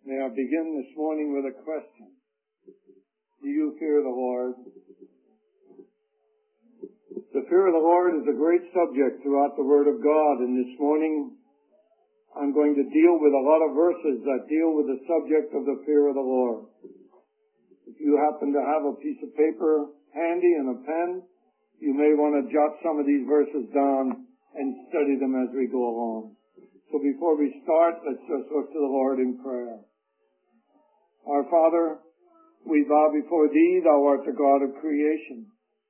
May I begin this morning with a question? Do you fear the Lord? The fear of the Lord is a great subject throughout the Word of God, and this morning I'm going to deal with a lot of verses that deal with the subject of the fear of the Lord. If you happen to have a piece of paper handy and a pen, you may want to jot some of these verses down and study them as we go along. So before we start, let's just look to the Lord in prayer. Our Father, we bow before Thee. Thou art the God of creation.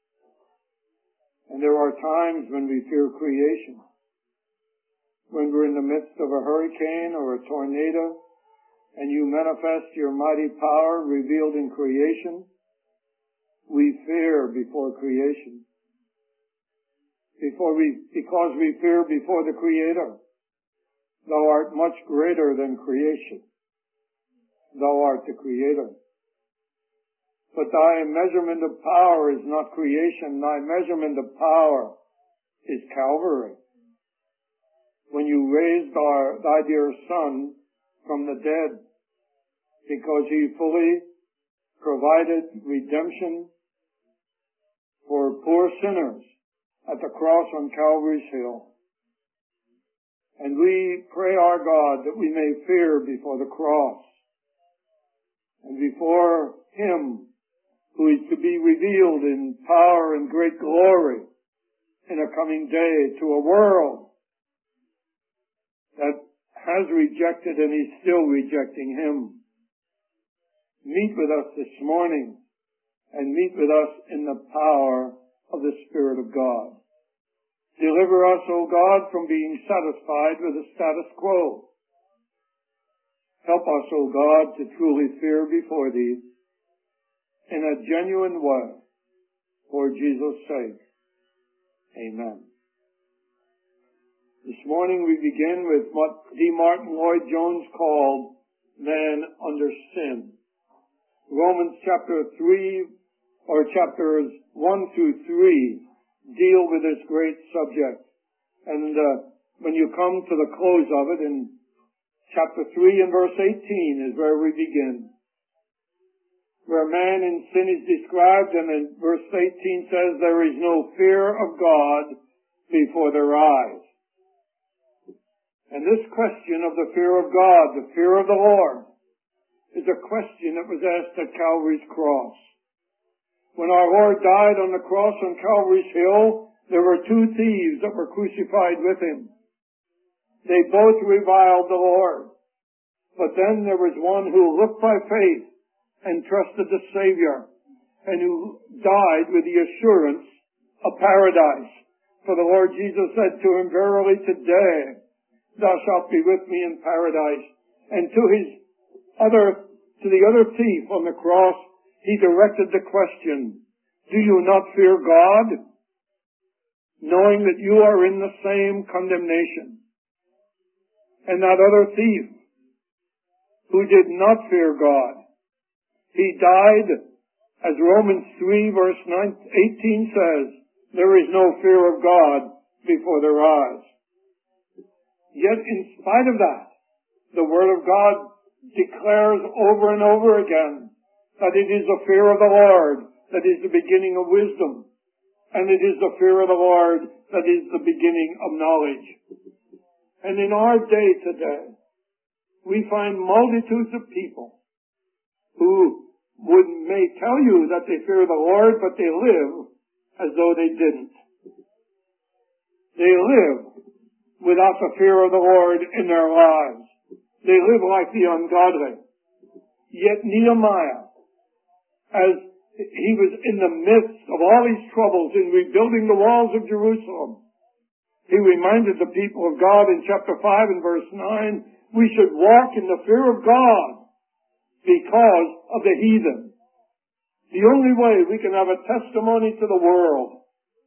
And there are times when we fear creation. When we're in the midst of a hurricane or a tornado, and You manifest Your mighty power revealed in creation, we fear before creation. Because we fear before the Creator. Thou art much greater than creation. Thou art the Creator. But Thy measurement of power is not creation. Thy measurement of power is Calvary. When You raised Thy dear Son from the dead, because He fully provided redemption for poor sinners at the cross on Calvary's hill. And we pray, our God, that we may fear before the cross and before Him who is to be revealed in power and great glory in a coming day to a world that has rejected and is still rejecting Him. Meet with us this morning and meet with us in the power of the Spirit of God. Deliver us, O God, from being satisfied with the status quo. Help us, O God, to truly fear before Thee in a genuine way, for Jesus' sake. Amen. This morning we begin with what D. Martin Lloyd-Jones called man under sin. Romans chapter 3, or chapters 1 through 3, deal with this great subject. And when you come to the close of it, in chapter 3 and verse 18 is where we begin. Where man in sin is described, and in verse 18 says, there is no fear of God before their eyes. And this question of the fear of God, the fear of the Lord, is a question that was asked at Calvary's cross. When our Lord died on the cross on Calvary's hill, there were two thieves that were crucified with Him. They both reviled the Lord. But then there was one who looked by faith and trusted the Savior, and who died with the assurance of paradise. For the Lord Jesus said to him, verily today thou shalt be with me in paradise. And to the other thief on the cross, He directed the question, do you not fear God, knowing that you are in the same condemnation? And that other thief, who did not fear God, he died, as Romans 3 verse 18 says, there is no fear of God before their eyes. Yet in spite of that, the Word of God declares over and over again that it is the fear of the Lord that is the beginning of wisdom, and it is the fear of the Lord that is the beginning of knowledge. And in our day today, we find multitudes of people who may tell you that they fear the Lord, but they live as though they didn't. They live without the fear of the Lord in their lives. They live like the ungodly. Yet Nehemiah, as he was in the midst of all these troubles in rebuilding the walls of Jerusalem, he reminded the people of God in chapter 5 and verse 9, we should walk in the fear of God because of the heathen. The only way we can have a testimony to the world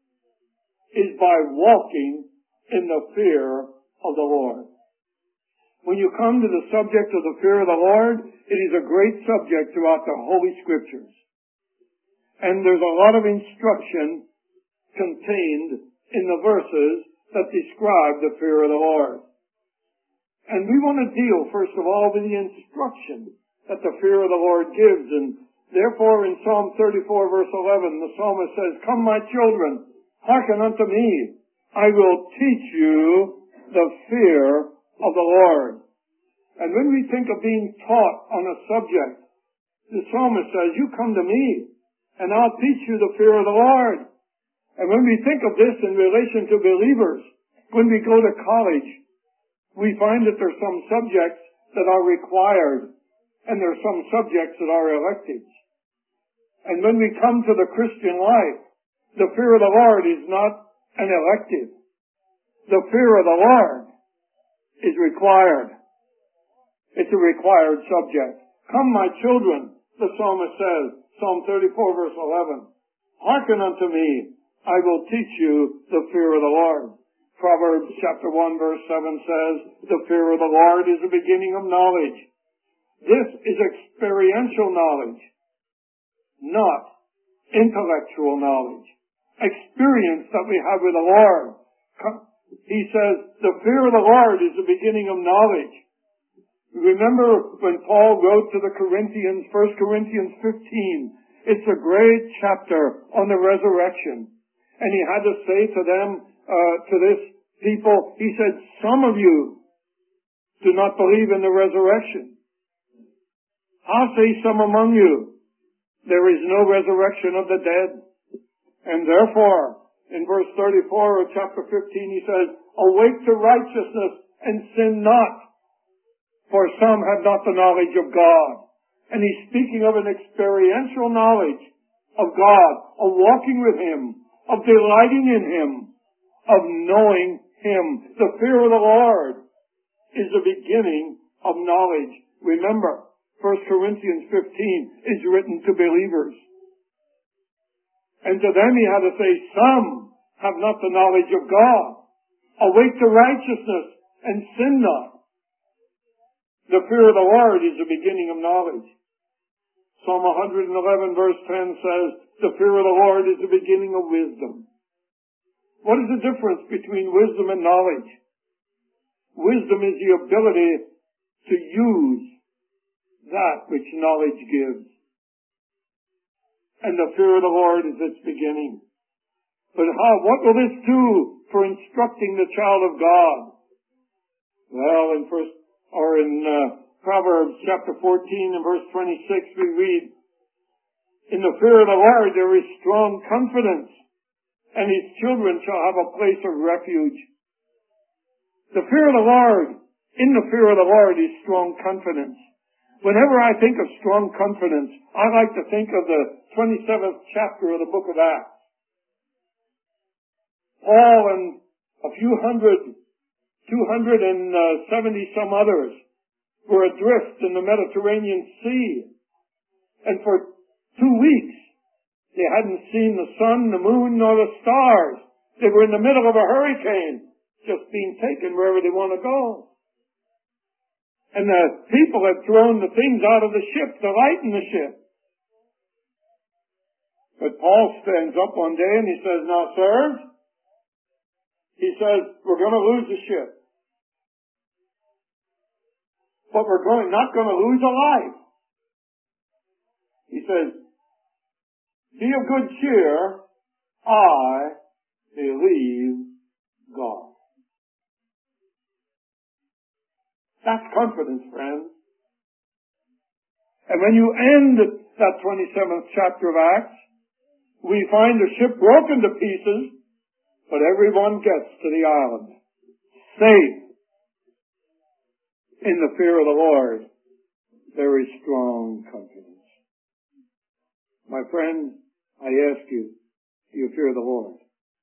is by walking in the fear of the Lord. When you come to the subject of the fear of the Lord, it is a great subject throughout the Holy Scriptures. And there's a lot of instruction contained in the verses that describe the fear of the Lord. And we want to deal, first of all, with the instruction that the fear of the Lord gives. And therefore, in Psalm 34, verse 11, the psalmist says, "Come, my children, hearken unto me. I will teach you the fear of the Lord." And when we think of being taught on a subject, the psalmist says, "You come to me, and I'll teach you the fear of the Lord." And when we think of this in relation to believers, when we go to college, we find that there's some subjects that are required, and there are some subjects that are electives. And when we come to the Christian life, the fear of the Lord is not an elective. The fear of the Lord is required. It's a required subject. "Come, my children," the psalmist says, Psalm 34, verse 11. "Hearken unto me, I will teach you the fear of the Lord." Proverbs chapter 1, verse 7 says, "The fear of the Lord is the beginning of knowledge." This is experiential knowledge, not intellectual knowledge. Experience that we have with the Lord. He says, the fear of the Lord is the beginning of knowledge. Remember when Paul wrote to the Corinthians, 1 Corinthians 15, it's a great chapter on the resurrection. And he had to say to them, to this people, he said, "Some of you do not believe in the resurrection. How say some among you, there is no resurrection of the dead? And therefore," in verse 34 of chapter 15, he says, "Awake to righteousness and sin not, for some have not the knowledge of God." And he's speaking of an experiential knowledge of God, of walking with Him, of delighting in Him, of knowing Him. The fear of the Lord is the beginning of knowledge. Remember, 1 Corinthians 15 is written to believers. And to them he had to say, "Some have not the knowledge of God. Awake to righteousness and sin not." The fear of the Lord is the beginning of knowledge. Psalm 111 verse 10 says, "The fear of the Lord is the beginning of wisdom." What is the difference between wisdom and knowledge? Wisdom is the ability to use that which knowledge gives. And the fear of the Lord is its beginning. But what will this do for instructing the child of God? Well, in Proverbs chapter 14 and verse 26 we read, "In the fear of the Lord there is strong confidence, and His children shall have a place of refuge." The fear of the Lord, in the fear of the Lord is strong confidence. Whenever I think of strong confidence, I like to think of the 27th chapter of the book of Acts. Paul and a few hundred, 270 some others, were adrift in the Mediterranean Sea. And for 2 weeks, they hadn't seen the sun, the moon, nor the stars. They were in the middle of a hurricane, just being taken wherever they want to go. And the people had thrown the things out of the ship to lighten the ship. But Paul stands up one day and he says, "Now, sirs," he says, "we're going to lose the ship. But we're not going to lose a life." He says, "Be of good cheer. I believe God." That's confidence, friends. And when you end that 27th chapter of Acts, we find the ship broken to pieces, but everyone gets to the island, safe. In the fear of the Lord, there is strong confidence. My friend, I ask you, do you fear the Lord?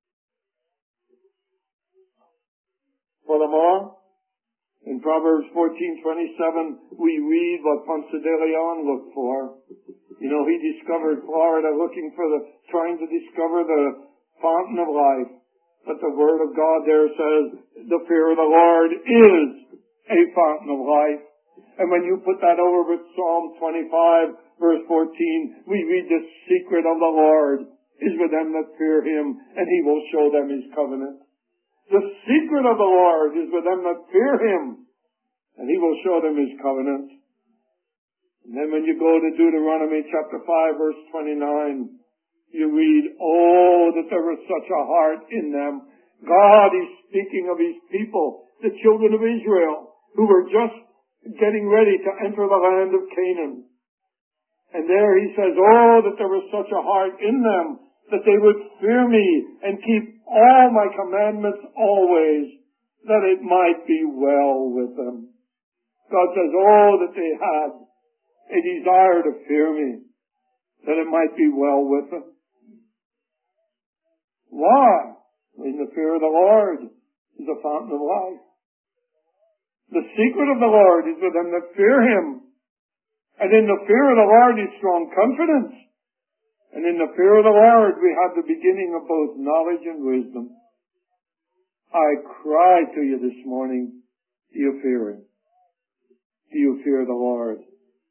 Furthermore, in Proverbs 14:27, we read what Ponce de Leon looked for. You know, he discovered Florida trying to discover the fountain of life. But the Word of God there says, the fear of the Lord is a fountain of life. And when you put that over with Psalm 25, verse 14, we read, "The secret of the Lord is with them that fear Him, and He will show them His covenant." The secret of the Lord is with them that fear Him, and He will show them His covenant. And then when you go to Deuteronomy chapter 5 verse 29, you read, oh, that there was such a heart in them. God is speaking of His people, the children of Israel, who were just getting ready to enter the land of Canaan. And there He says, oh, that there was such a heart in them, that they would fear Me and keep all My commandments always, that it might be well with them. God says, oh, that they had a desire to fear Me, that it might be well with them. Why? In the fear of the Lord is the fountain of life. The secret of the Lord is for them that fear Him. And in the fear of the Lord is strong confidence. And in the fear of the Lord we have the beginning of both knowledge and wisdom. I cry to you this morning, do you fear Him? Do you fear the Lord?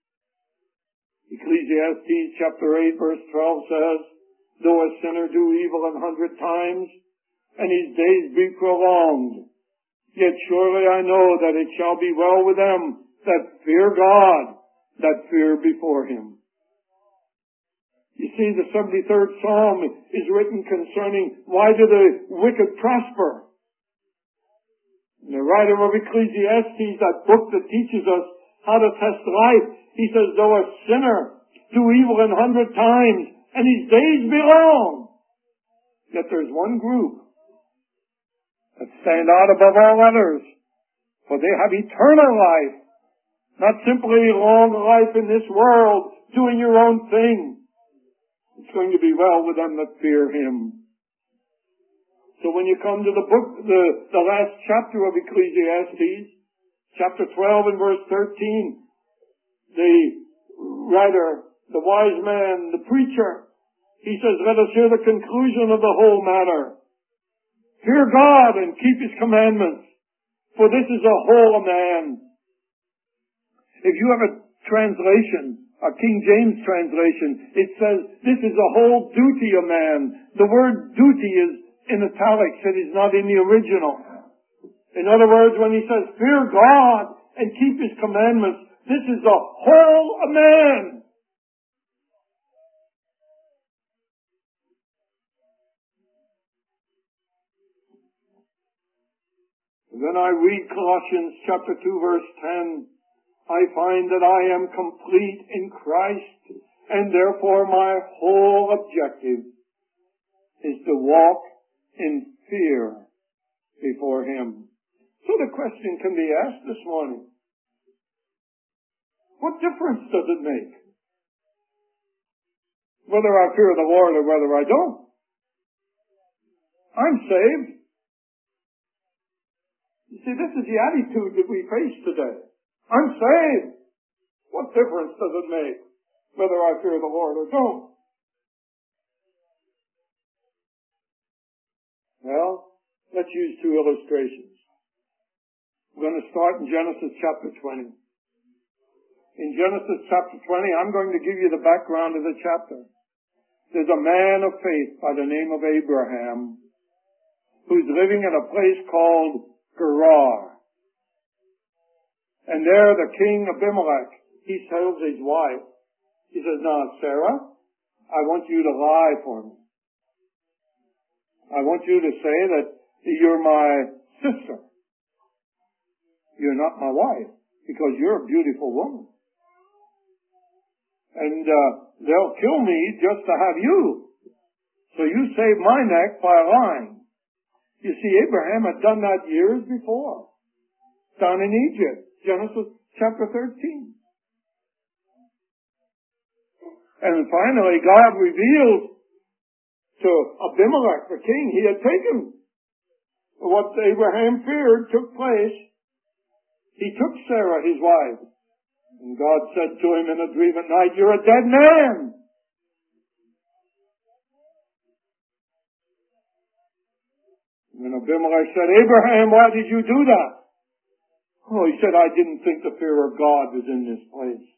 Ecclesiastes chapter 8 verse 12 says, though a sinner do evil 100 times, and his days be prolonged, yet surely I know that it shall be well with them that fear God, that fear before Him. You see, the 73rd Psalm is written concerning why do the wicked prosper. And the writer of Ecclesiastes, that book that teaches us how to test life, he says, though a sinner do evil 100 times, and his days be long, yet there's one group that stand out above all others, for they have eternal life, not simply long life in this world, doing your own thing. It's going to be well with them that fear Him. So when you come to the book, the last chapter of Ecclesiastes, chapter 12 and verse 13, the writer, the wise man, the preacher, he says, let us hear the conclusion of the whole matter. Fear God and keep His commandments, for this is a whole man. If you have a translation, a King James translation, it says, this is a whole duty of man. The word duty is in italics, it is not in the original. In other words, when he says, fear God and keep His commandments, this is the whole of man. When I read Colossians chapter 2 verse 10, I find that I am complete in Christ, and therefore my whole objective is to walk in fear before Him. So the question can be asked this morning, what difference does it make whether I fear the Lord or whether I don't? I'm saved. You see, this is the attitude that we face today. I'm saved. What difference does it make whether I fear the Lord or don't? Well, let's use two illustrations. We're going to start in Genesis chapter 20. In Genesis chapter 20, I'm going to give you the background of the chapter. There's a man of faith by the name of Abraham who's living in a place called Gerar. And there the king Abimelech, he tells his wife, he says, now Sarah, I want you to lie for me. I want you to say that you're my sister. You're not my wife, because you're a beautiful woman. And they'll kill me just to have you. So you save my neck by lying. You see, Abraham had done that years before, down in Egypt, Genesis chapter 13. And finally, God revealed to Abimelech, the king, he had taken what Abraham feared took place. He took Sarah, his wife, and God said to him in a dream at night, you're a dead man. And Abimelech said, Abraham, why did you do that? Oh, he said, I didn't think the fear of God was in this place.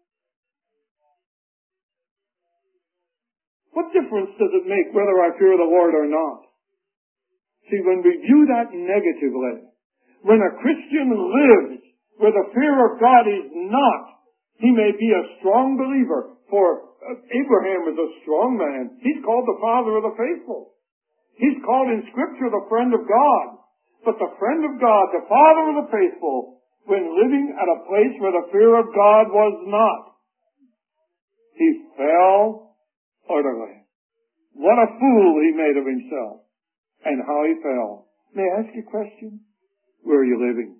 What difference does it make whether I fear the Lord or not? See, when we view that negatively, when a Christian lives where the fear of God is not, he may be a strong believer. For Abraham is a strong man. He's called the father of the faithful. He's called in Scripture the friend of God. But the friend of God, the father of the faithful, when living at a place where the fear of God was not, he fell utterly. What a fool he made of himself, and how he fell. May I ask you a question? Where are you living?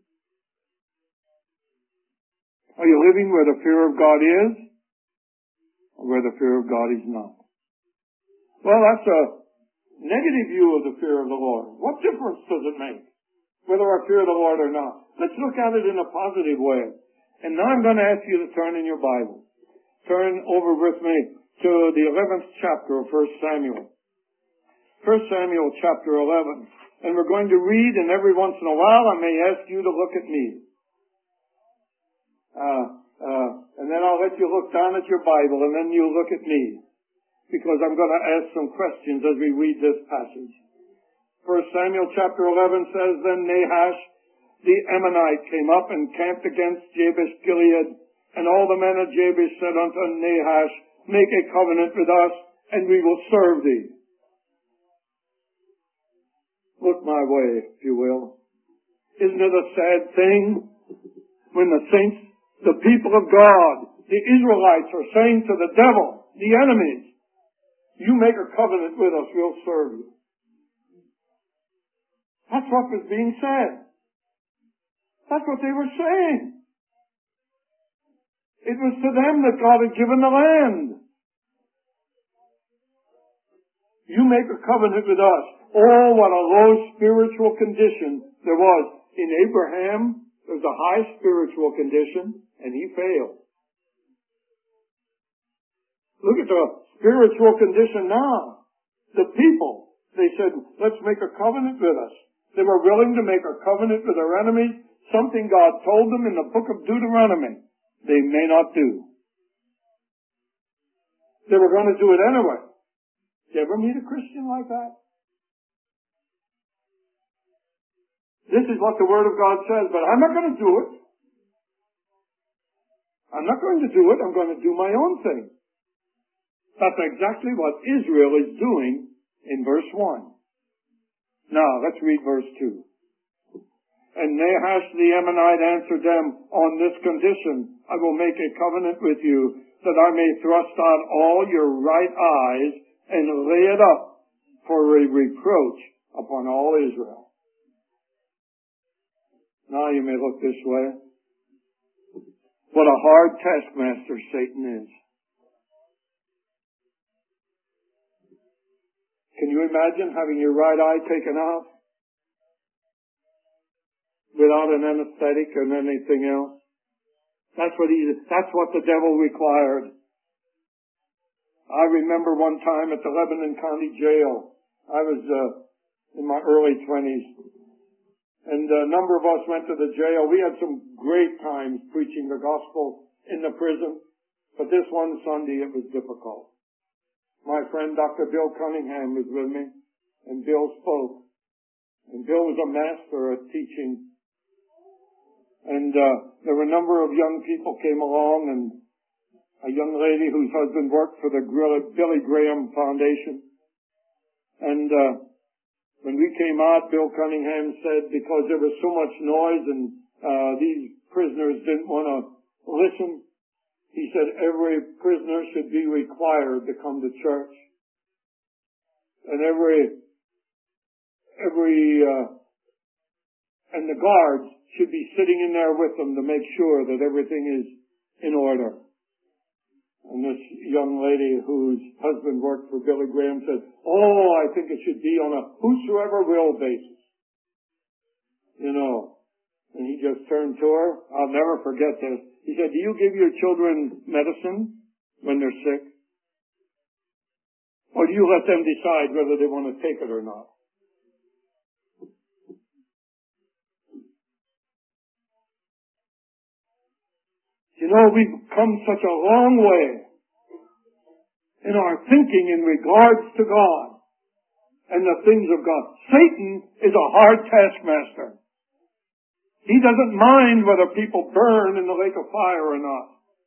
Are you living where the fear of God is, or where the fear of God is not? Well, that's a negative view of the fear of the Lord. What difference does it make whether I fear the Lord or not? Let's look at it in a positive way. And now I'm going to ask you to turn in your Bible. Turn over with me to the 11th chapter of 1 Samuel. 1 Samuel chapter 11. And we're going to read, and every once in a while I may ask you to look at me. And then I'll let you look down at your Bible, and then you look at me, because I'm going to ask some questions as we read this passage. 1 Samuel chapter 11 says, Then Nahash the Ammonite came up and camped against Jabesh Gilead, and all the men of Jabesh said unto Nahash, Make a covenant with us, and we will serve thee. Look my way, if you will. Isn't it a sad thing when the saints, the people of God, the Israelites are saying to the devil, the enemies, you make a covenant with us, we'll serve you. That's what was being said. That's what they were saying. It was to them that God had given the land. You make a covenant with us. Oh, what a low spiritual condition there was. In Abraham, there was a high spiritual condition, and he failed. Look at the spiritual condition now. The people, they said, let's make a covenant with us. They were willing to make a covenant with their enemies, something God told them in the book of Deuteronomy they may not do. They were going to do it anyway. Did you ever meet a Christian like that? This is what the Word of God says, but I'm not going to do it. I'm not going to do it. I'm going to do my own thing. That's exactly what Israel is doing in verse 1. Now, let's read verse 2. And Nahash the Ammonite answered them, On this condition I will make a covenant with you, that I may thrust out all your right eyes and lay it up for a reproach upon all Israel. Now you may look this way. What a hard taskmaster Satan is. Can you imagine having your right eye taken out without an anesthetic or anything else? That's what the devil required. I remember one time at the Lebanon County Jail. I was in my early 20s. And a number of us went to the jail. We had some great times preaching the gospel in the prison. But this one Sunday it was difficult. My friend Dr. Bill Cunningham was with me, and Bill spoke. And Bill was a master at teaching. And there were a number of young people came along, and a young lady whose husband worked for the Billy Graham Foundation. And when we came out, Bill Cunningham said because there was so much noise and these prisoners didn't want to listen, he said every prisoner should be required to come to church. And and the guards should be sitting in there with them to make sure that everything is in order. And this young lady whose husband worked for Billy Graham said, oh, I think it should be on a whosoever will basis. You know. And he just turned to her. I'll never forget this. He said, do you give your children medicine when they're sick? Or do you let them decide whether they want to take it or not? You know, we've come such a long way in our thinking in regards to God and the things of God. Satan is a hard taskmaster. He doesn't mind whether people burn in the lake of fire or not.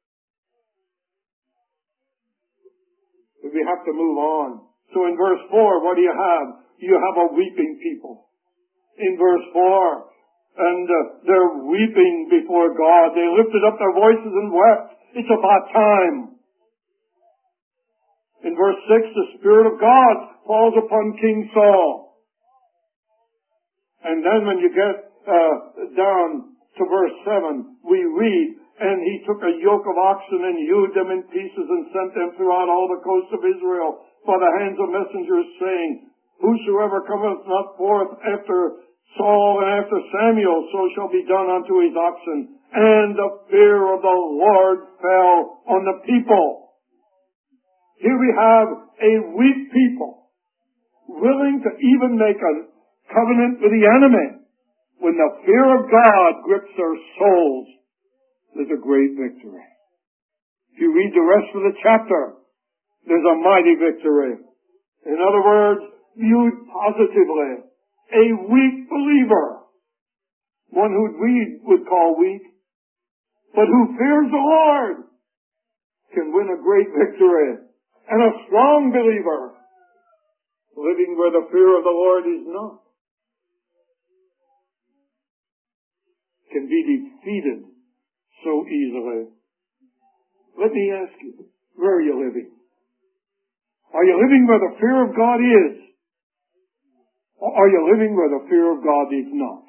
But we have to move on. So in verse 4, what do you have? You have a weeping people. In verse 4, and they're weeping before God. They lifted up their voices and wept. It's about time. In verse 6, the Spirit of God falls upon King Saul. And then when you get down to verse 7, we read, and he took a yoke of oxen and hewed them in pieces and sent them throughout all the coasts of Israel by the hands of messengers, saying, Whosoever cometh not forth after Saul and after Samuel, so shall be done unto his oxen. And the fear of the Lord fell on the people. Here we have a weak people, willing to even make a covenant with the enemy. When the fear of God grips their souls, there's a great victory. If you read the rest of the chapter, there's a mighty victory. In other words, viewed positively, a weak believer, one who we would call weak, but who fears the Lord, can win a great victory. And a strong believer, living where the fear of the Lord is not, can be defeated so easily. Let me ask you, where are you living? Are you living where the fear of God is? Or are you living where the fear of God is not?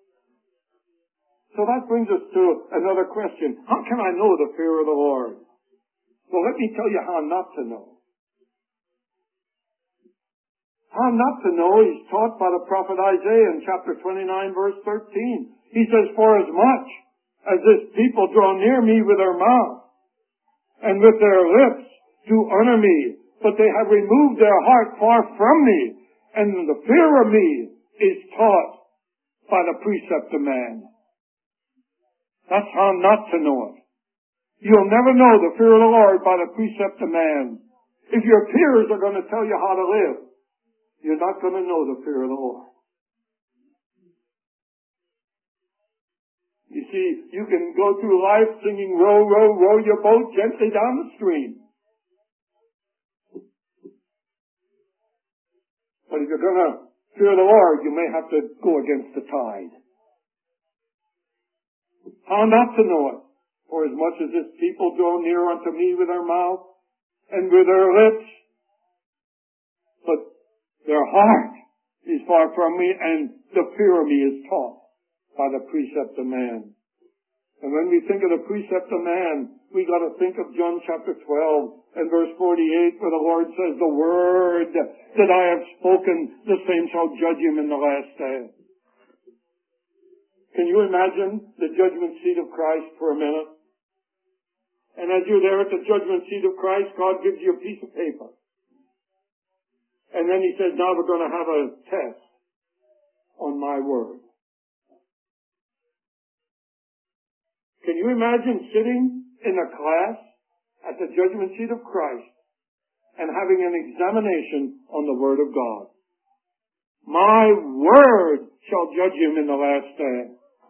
So that brings us to another question. How can I know the fear of the Lord? Well, let me tell you how not to know. How not to know is taught by the prophet Isaiah in chapter 29, verse 13. He says, For as much as this people draw near me with their mouth, and with their lips do honor me, but they have removed their heart far from me, and the fear of me is taught by the precept of man. That's how not to know it. You'll never know the fear of the Lord by the precept of man. If your peers are going to tell you how to live, you're not going to know the fear of the Lord. You see, you can go through life singing, row, row, row your boat gently down the stream. But if you're going to fear the Lord, you may have to go against the tide. How not to know it? For as much as this people draw near unto me with their mouth and with their lips, but their heart is far from me, and the fear of me is taught by the precept of man. And when we think of the precept of man, we got to think of John chapter 12 and verse 48, where the Lord says, The word that I have spoken, the same shall judge him in the last day. Can you imagine the judgment seat of Christ for a minute? And as you're there at the judgment seat of Christ, God gives you a piece of paper. And then he says, now we're going to have a test on my word. Can you imagine sitting in a class at the judgment seat of Christ and having an examination on the word of God? My word shall judge him in the last day.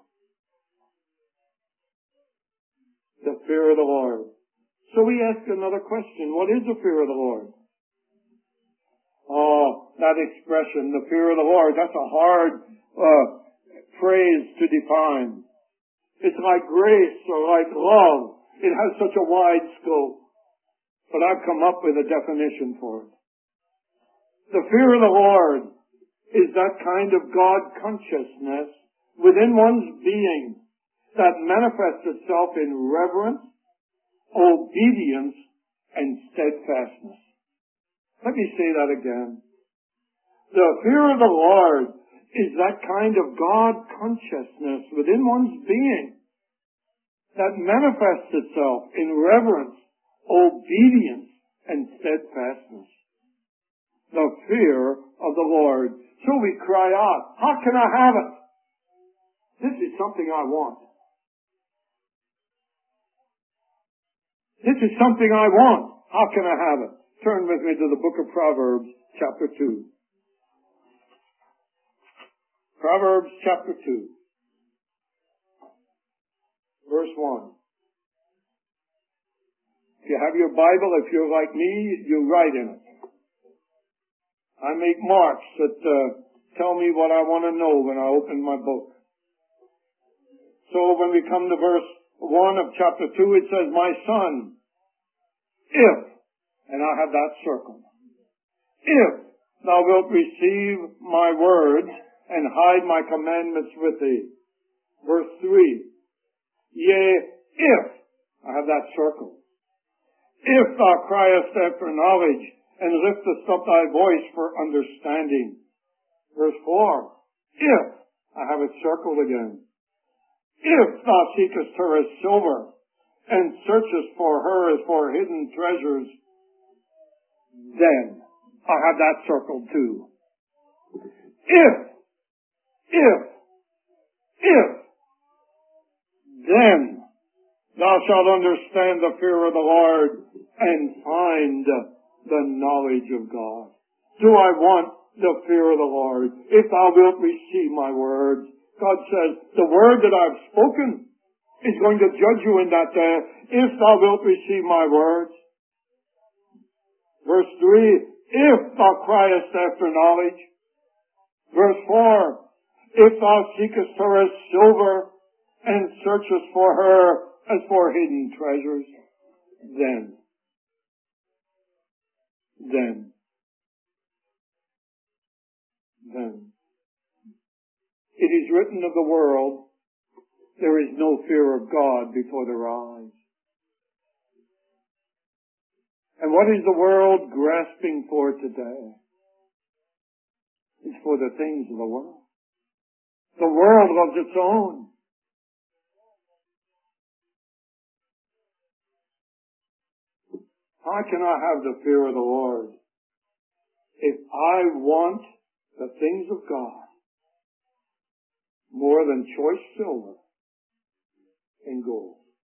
The fear of the Lord. So we ask another question. What is the fear of the Lord? Oh, that expression, the fear of the Lord, that's a hard phrase to define. It's like grace or like love. It has such a wide scope. But I've come up with a definition for it. The fear of the Lord is that kind of God consciousness within one's being that manifests itself in reverence, obedience, and steadfastness. Let me say that again. The fear of the Lord is that kind of God consciousness within one's being that manifests itself in reverence, obedience, and steadfastness. The fear of the Lord. So we cry out, how can I have it? This is something I want. This is something I want. How can I have it? Turn with me to the book of Proverbs, chapter 2. Proverbs, chapter 2. Verse 1. If you have your Bible, if you're like me, you write in it. I make marks that tell me what I want to know when I open my book. So when we come to verse 1 of chapter 2, it says, my son, if, and I have that circled, if thou wilt receive my words and hide my commandments with thee. Verse 3, yea, if, I have that circled, if thou criest after knowledge and liftest up thy voice for understanding. Verse 4, if, I have it circled again, if thou seekest her as silver and searchest for her as for hidden treasures, then, I have that circled too. If, then thou shalt understand the fear of the Lord and find the knowledge of God. Do I want the fear of the Lord? If thou wilt receive my words. God says, the word that I've spoken is going to judge you in that day. If thou wilt receive my words. Verse 3, if thou criest after knowledge. Verse 4, if thou seekest her as silver and searchest for her as for hidden treasures, then. It is written of the world, there is no fear of God before their eyes. And what is the world grasping for today? It's for the things of the world. The world loves its own. How can I have the fear of the Lord if I want the things of God more than choice silver and gold?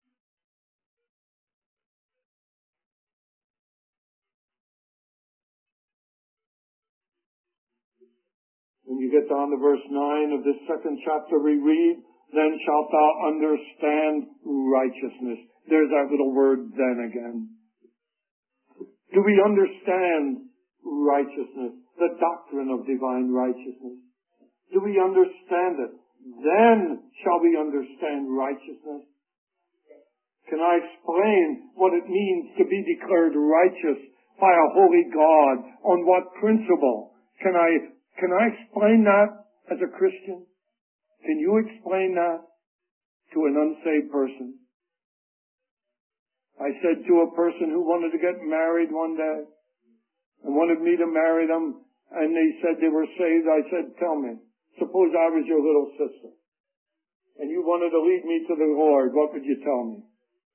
When you get down to verse 9 of this second chapter we read, then shalt thou understand righteousness. There's that little word then again. Do we understand righteousness, the doctrine of divine righteousness? Do we understand it? Then shall we understand righteousness. Can I explain what it means to be declared righteous by a holy God? On what principle? Can I explain that as a Christian? Can you explain that to an unsaved person? I said to a person who wanted to get married one day and wanted me to marry them, and they said they were saved. I said, tell me, suppose I was your little sister and you wanted to lead me to the Lord, what would you tell me?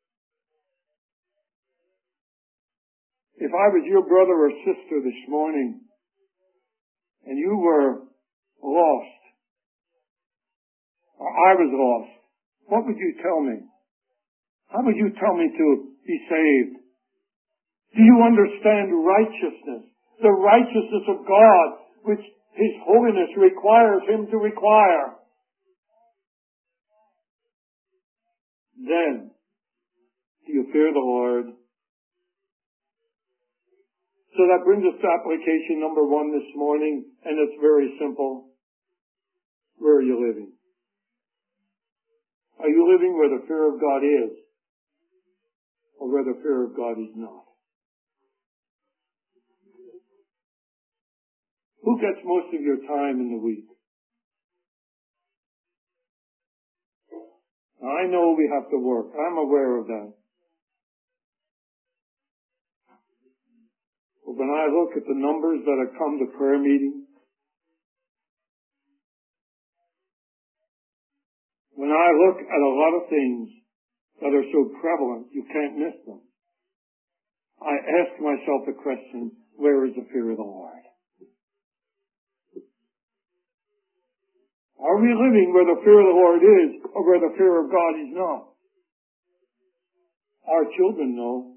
If I was your brother or sister this morning and you were lost, or I was lost, what would you tell me? How would you tell me to be saved? Do you understand righteousness? The righteousness of God, which His holiness requires Him to require. Then, do you fear the Lord? So that brings us to application number 1 this morning, and it's very simple. Where are you living? Are you living where the fear of God is, or where the fear of God is not? Who gets most of your time in the week? I know we have to work. I'm aware of that. But when I look at the numbers that have come to prayer meetings, when I look at a lot of things that are so prevalent, you can't miss them, I ask myself the question, where is the fear of the Lord? Are we living where the fear of the Lord is, or where the fear of God is not? Our children know.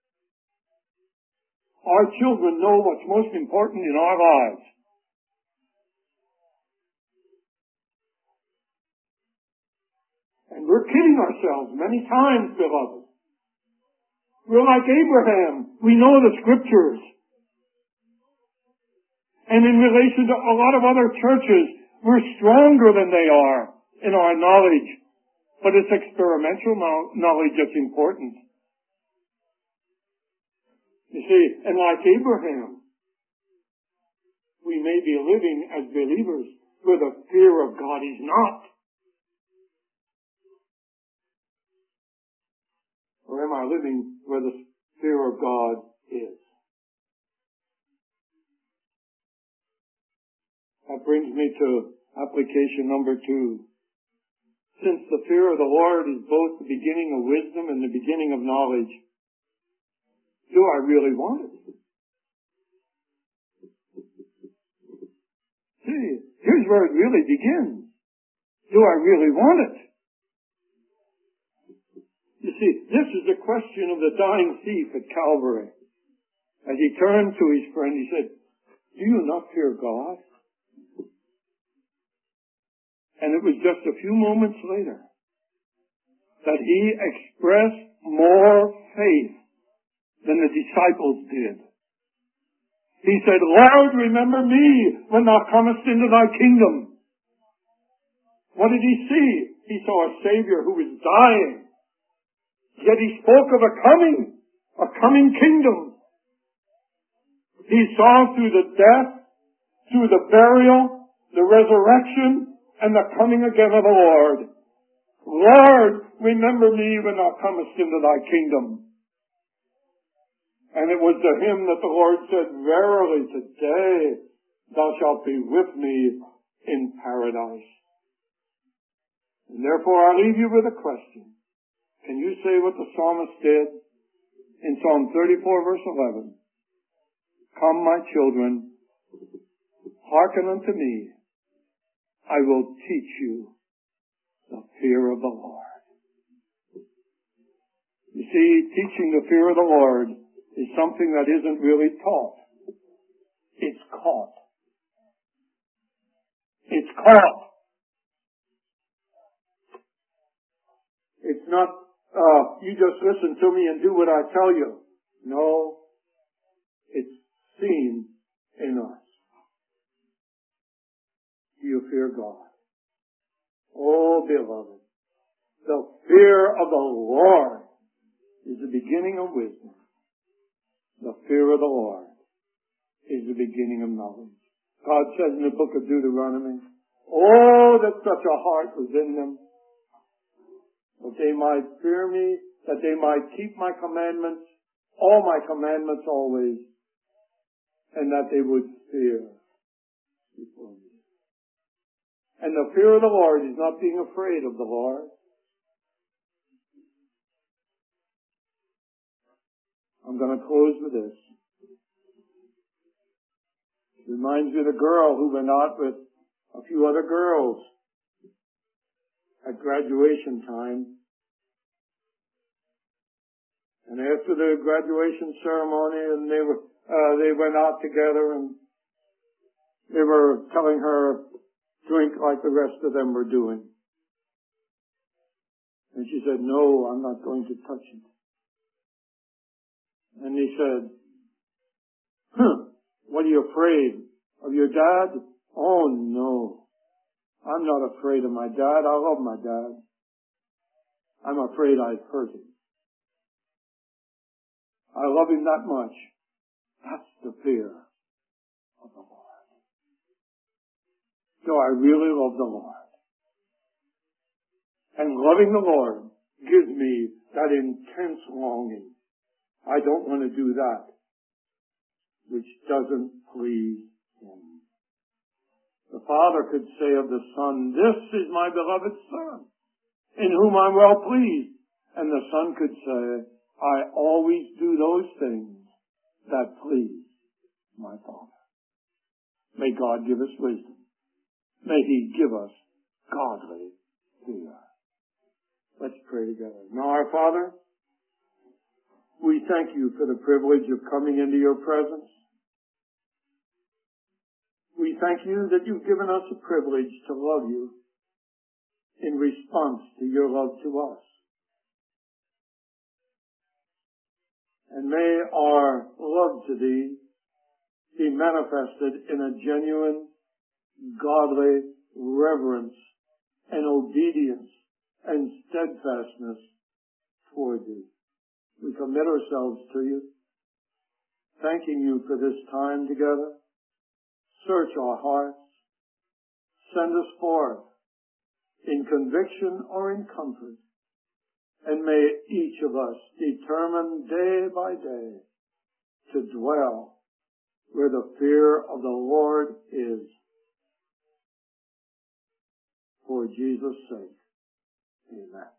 Our children know what's most important in our lives. And We're kidding ourselves many times, beloved. We're like Abraham. We know the scriptures. And in relation to a lot of other churches, we're stronger than they are in our knowledge. But it's experimental knowledge that's important. You see, and like Abraham, we may be living as believers where the fear of God is not. Or am I living where the fear of God is? That brings me to application number 2. Since the fear of the Lord is both the beginning of wisdom and the beginning of knowledge, do I really want it? See, here's where it really begins. Do I really want it? You see, this is the question of the dying thief at Calvary. As he turned to his friend, he said, do you not fear God? And it was just a few moments later that he expressed more faith than the disciples did. He said, Lord, remember me when thou comest into thy kingdom. What did he see? He saw a Savior who was dying. Yet he spoke of a coming kingdom. He saw through the death, through the burial, the resurrection, and the coming again of the Lord. Lord, remember me when thou comest into thy kingdom. And it was to him that the Lord said, verily today thou shalt be with me in paradise. And therefore I leave you with a question. Can you say what the psalmist did in Psalm 34 verse 11? Come, my children, hearken unto me. I will teach you the fear of the Lord. You see, teaching the fear of the Lord is something that isn't really taught. It's caught. It's caught. It's not, you just listen to me and do what I tell you. No, it's seen in us. Do you fear God? Oh, beloved, the fear of the Lord is the beginning of wisdom. The fear of the Lord is the beginning of knowledge. God says in the book of Deuteronomy, oh, that such a heart was in them, that they might fear me, that they might keep my commandments, all my commandments always, and that they would fear before me. And the fear of the Lord is not being afraid of the Lord. I'm going to close with this. It reminds me of the girl who went out with a few other girls at graduation time. And after the graduation ceremony, and they went out together, and they were telling her, drink like the rest of them were doing. And she said, no, I'm not going to touch it. And he said, what are you afraid of your dad? Oh no, I'm not afraid of my dad. I love my dad. I'm afraid I've hurt him. I love him that much. That's the fear of the Lord. So I really love the Lord. And loving the Lord gives me that intense longing. I don't want to do that which doesn't please Him. The Father could say of the Son, this is my beloved Son, in whom I'm well pleased. And the Son could say, I always do those things that please my Father. May God give us wisdom. May He give us godly fear. Let's pray together. Now, our Father, we thank you for the privilege of coming into your presence. We thank you that you've given us a privilege to love you. in response to your love to us. And may our love to thee be manifested in a genuine, godly reverence and obedience and steadfastness toward thee. We commit ourselves to you, thanking you for this time together. Search our hearts. Send us forth in conviction or in comfort. And may each of us determine day by day to dwell where the fear of the Lord is. For Jesus' sake. Amen.